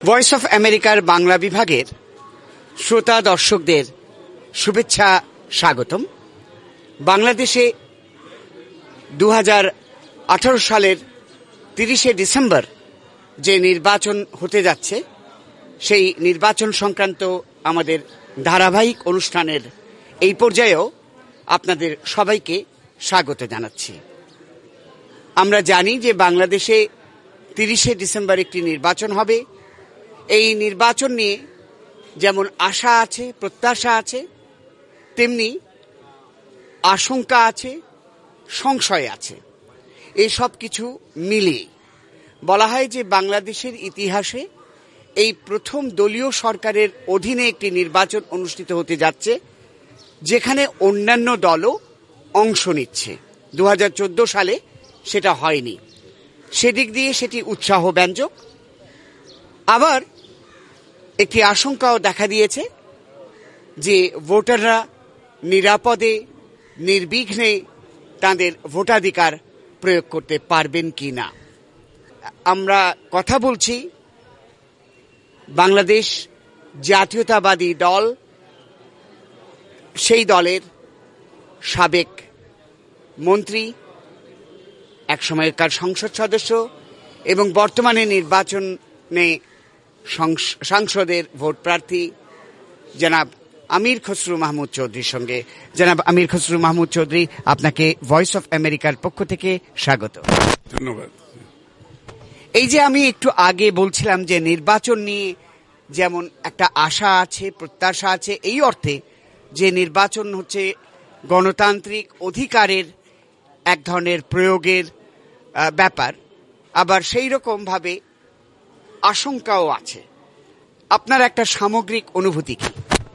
Voice of আমেরিকার বাংলা বিভাগের শ্রোতা দর্শকদের শুভেচ্ছা, স্বাগতম। বাংলাদেশে 2018 সালের 30শে ডিসেম্বর যে নির্বাচন হতে যাচ্ছে, সেই নির্বাচন সংক্রান্ত আমাদের ধারাবাহিক অনুষ্ঠানের এই পর্যায়েও আপনাদের সবাইকে স্বাগত জানাচ্ছি। আমরা জানি যে বাংলাদেশে 30শে ডিসেম্বর একটি নির্বাচন হবে। এই নির্বাচন নিয়ে যেমন আশা আছে, প্রত্যাশা আছে, তেমনি আশঙ্কা আছে, সংশয় আছে। এই সব কিছু মিলিয়ে বলা হয় যে বাংলাদেশের ইতিহাসে এই প্রথম দলীয় সরকারের অধীনে একটি নির্বাচন অনুষ্ঠিত হতে যাচ্ছে, যেখানে অন্যান্য দলও অংশ নিচ্ছে। 2014 সালে সেটা হয়নি। সেদিক দিয়ে সেটি উৎসাহব্যঞ্জক। আবার একটি আশঙ্কাও দেখা দিয়েছে যে ভোটাররা নিরাপদে, নির্বিঘ্নে তাদের ভোটাধিকার প্রয়োগ করতে পারবেন কি না। আমরা কথা বলছি বাংলাদেশ জাতীয়তাবাদী দল, সেই দলের সাবেক মন্ত্রী, একসময়কার সংসদ সদস্য এবং বর্তমানে নির্বাচনে সাংসদের ভোট প্রার্থী জনাব আমির খসরু মাহমুদ চৌধুরীর সঙ্গে। জনাব আমির খসরু মাহমুদ চৌধুরী, আপনাকে ভয়েস অফ আমেরিকার পক্ষ থেকে স্বাগত। ধন্যবাদ। এই যে আমি একটু আগে বলছিলাম যে নির্বাচন নিয়ে যেমন একটা আশা আছে, প্রত্যাশা আছে, এই অর্থে যে নির্বাচন হচ্ছে গণতান্ত্রিক অধিকারের এক ধরনের প্রয়োগের ব্যাপার, আবার সেই রকম ভাবে আশঙ্কাও আছে। আপনার একটা সামগ্রিক অনুভূতি কি?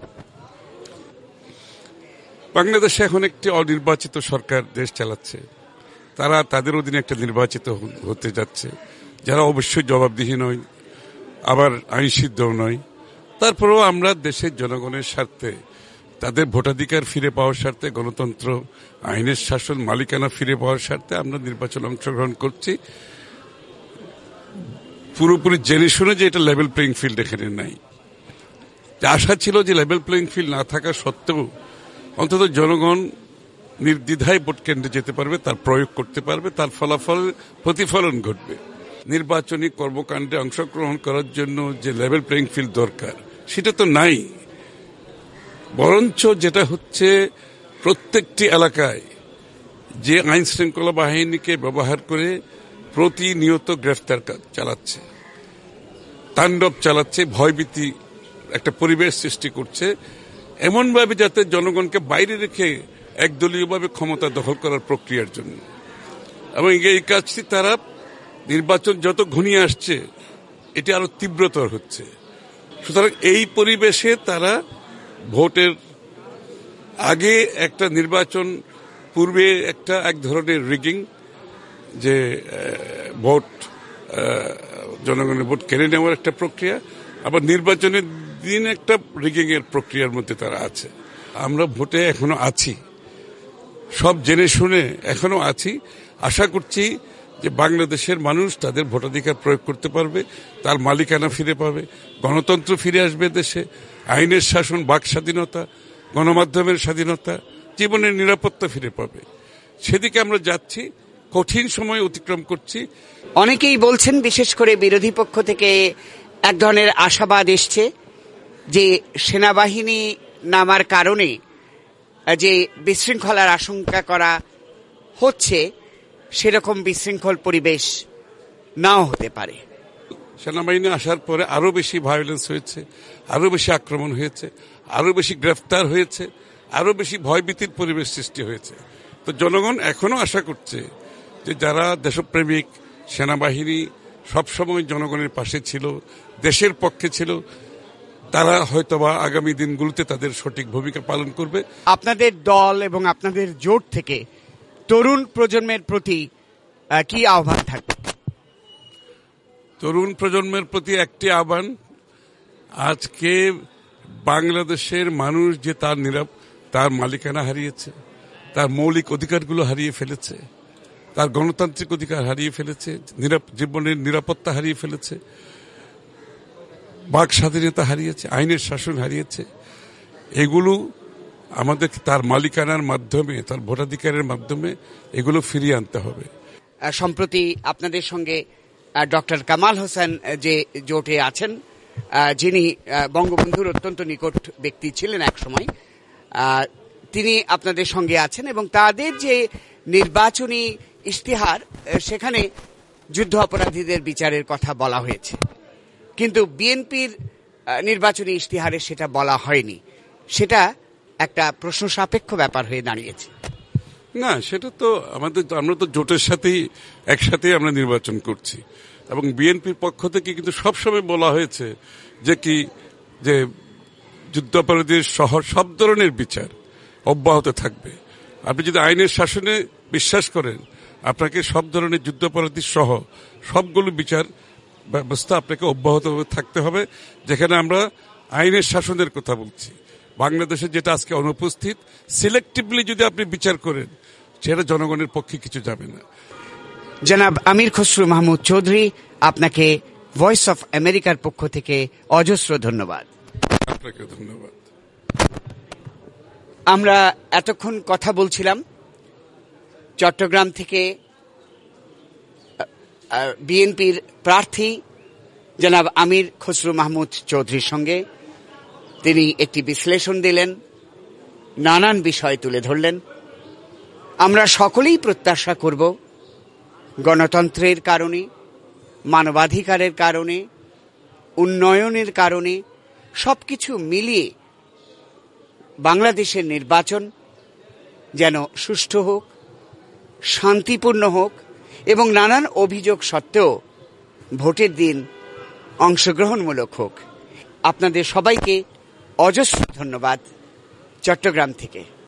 বাংলাদেশে এখন একটি অনির্বাচিত সরকার দেশ চালাচ্ছে। তারা তাদের অধীনে একটা নির্বাচিত হতে যাচ্ছে, যারা অবশ্যই জবাবদিহি নয়, আবার আইনসিদ্ধও নয়। তারপরেও আমরা দেশের জনগণের স্বার্থে, তাদের ভোটাধিকার ফিরে পাওয়ার স্বার্থে, গণতন্ত্র, আইনের শাসন, মালিকানা ফিরে পাওয়ার স্বার্থে আমরা নির্বাচনে অংশগ্রহণ করছি, পুরোপুরি জেনে শুনে যে এটা লেভেল প্লেইং ফিল্ড এখানে নাই। আশা ছিল যে লেভেল প্লেইং ফিল্ড না থাকা সত্ত্বেও অন্তত জনগণ নির্দ্বিধায় ভোট কেন্দ্রে যেতে পারবে, তার প্রয়োগ করতে পারবে, তার ফলাফল প্রতিফলন ঘটবে। নির্বাচনী কর্মকাণ্ডে অংশগ্রহণ করার জন্য যে লেভেল প্লেইং ফিল্ড দরকার, সেটা তো নাই। বরঞ্চ যেটা হচ্ছে, প্রত্যেকটি এলাকায় যে আইন শৃঙ্খলা বাহিনীকে ব্যবহার করে প্রতিনিয়ত গ্রেফতার চালাচ্ছে, তাণ্ডব চালাচ্ছে, ভয়ভীতি একটা পরিবেশ সৃষ্টি করছে, এমনভাবে যাতে জনগণকে বাইরে রেখে একদলীয়ভাবে ক্ষমতা দখল করার প্রক্রিয়ার জন্য। এবং এই কাজটি তারা নির্বাচন যত ঘনিয়ে আসছে, এটি আরো তীব্রতর হচ্ছে। সুতরাং এই পরিবেশে তারা ভোটের আগে একটা নির্বাচন পূর্বে এক ধরনের রিগিং, যে ভোট জনগণের ভোট কেড়ে নেওয়ার একটা প্রক্রিয়া, আবার নির্বাচনের দিন একটা রিগিং এর প্রক্রিয়ার মধ্যে তারা আছে। আমরা ভোটে এখনো আছি, সব জেনে শুনে এখনো আছি। আশা করছি যে বাংলাদেশের মানুষ তাদের ভোটাধিকার প্রয়োগ করতে পারবে, তার মালিকানা ফিরে পাবে, গণতন্ত্র ফিরে আসবে দেশে, আইনের শাসন, বাক স্বাধীনতা, গণমাধ্যমের স্বাধীনতা, জীবনের নিরাপত্তা ফিরে পাবে। সেদিকে আমরা যাচ্ছি, কঠিন সময় অতিক্রম করছি। অনেকেই বলছেন, বিশেষ করে বিরোধী পক্ষ থেকে এক ধরনের আশাবাদ এসছে যে সেনাবাহিনী নামার কারণে যে বিশৃঙ্খলার আশঙ্কা করা হচ্ছে, সেরকম বিশৃঙ্খল পরিবেশ নাও হতে পারে। সেনাবাহিনী আসার পরে আরো বেশি ভায়োলেন্স হয়েছে, আরো বেশি আক্রমণ হয়েছে, আরো বেশি গ্রেফতার হয়েছে, আরো বেশি ভয়ভীতির পরিবেশ সৃষ্টি হয়েছে। তো জনগণ এখনো আশা করছে যে যারা দেশপ্রেমিক, সেনাবাহিনী সবসময় জনগণের পাশে ছিল, দেশের পক্ষে ছিল, তারা হয়তোবা আগামী দিনগুলোতে তাদের সঠিক ভূমিকা পালন করবে। আপনাদের দল এবং আপনাদের জোট থেকে তরুণ প্রজন্মের প্রতি কি আহ্বান থাকবে? তরুণ প্রজন্মের প্রতি একটি আহ্বান, আজকে বাংলাদেশের মানুষ যে তার মালিকানা হারিয়েছে, তার মৌলিক অধিকারগুলো হারিয়ে ফেলেছে, তার গণতান্ত্রিক অধিকার হারিয়ে ফেলেছে, জীবনের নিরাপত্তা হারিয়ে ফেলেছে। বাক স্বাধীনতা হারিয়েছে, আইনের শাসন হারিয়েছে। এগুলো আমাদের তার মালিকানার মাধ্যমে, তার ভোটাধিকারের মাধ্যমে এগুলো ফিরিয়ে আনতে হবে। সম্প্রতি আপনাদের সঙ্গে ডক্টর কামাল হোসেন যে জোটে আছেন, যিনি বঙ্গবন্ধুর অত্যন্ত নিকট ব্যক্তি ছিলেন এক সময়, তিনি আপনাদের সঙ্গে আছেন এবং তাদের যে নির্বাচনী ইশতেহার, সেখানে যুদ্ধ অপরাধীদের বিচারের কথা বলা হয়েছে, কিন্তু বিএনপির নির্বাচনী ইশতেহারে সেটা বলা হয়নি। সেটা একটা প্রশ্ন সাপেক্ষ ব্যাপার হয়ে দাঁড়িয়েছে। না, সেটা তো আমরা তো জোটের সাথেই একসাথেই আমরা নির্বাচন করছি এবং বিএনপির পক্ষ থেকে কিন্তু সবসময় বলা হয়েছে যে যুদ্ধাপরাধীর সহ সব ধরনের বিচার অব্যাহত থাকবে। আপনি যদি আইনের শাসনে বিশ্বাস করেন, আপনাকে সব ধরনের যুদ্ধাপরাধী সহ সবগুলো বিচার ব্যবস্থা আপনাকে অব্যাহতভাবে থাকতে হবে। যেখানে আমরা আইনের শাসনের কথা বলছি, বাংলাদেশে যেটা আজকে অনুপস্থিত, সিলেক্টিভলি যদি আপনি বিচার করেন, সেটা জনগণের পক্ষে কিছু যাবে না। জনাব আমির খসরু মাহমুদ চৌধুরী, আপনাকে ভয়েস অফ আমেরিকার পক্ষ থেকে অজস্র ধন্যবাদ। আপনাকে ধন্যবাদ। আমরা এতক্ষণ কথা বলছিলাম চট্টগ্রাম থেকে বিএনপির প্রার্থী জনাব আমির খসরু মাহমুদ চৌধুরীর সঙ্গে। তিনি একটি বিশ্লেষণ দিলেন, নানান বিষয় তুলে ধরলেন। আমরা সকলেই প্রত্যাশা করব গণতন্ত্রের কারণে, মানবাধিকারের কারণে, উন্নয়নের কারণে সবকিছু মিলিয়ে বাংলাদেশের নির্বাচন যেন সুষ্ঠু হোক, শান্তিপূর্ণ হোক এবং নানান অভিযোগ সত্ত্বেও ভোটের দিন অংশগ্রহণমূলক হোক। আপনাদের সবাইকে অজস্র ধন্যবাদ চট্টগ্রাম থেকে।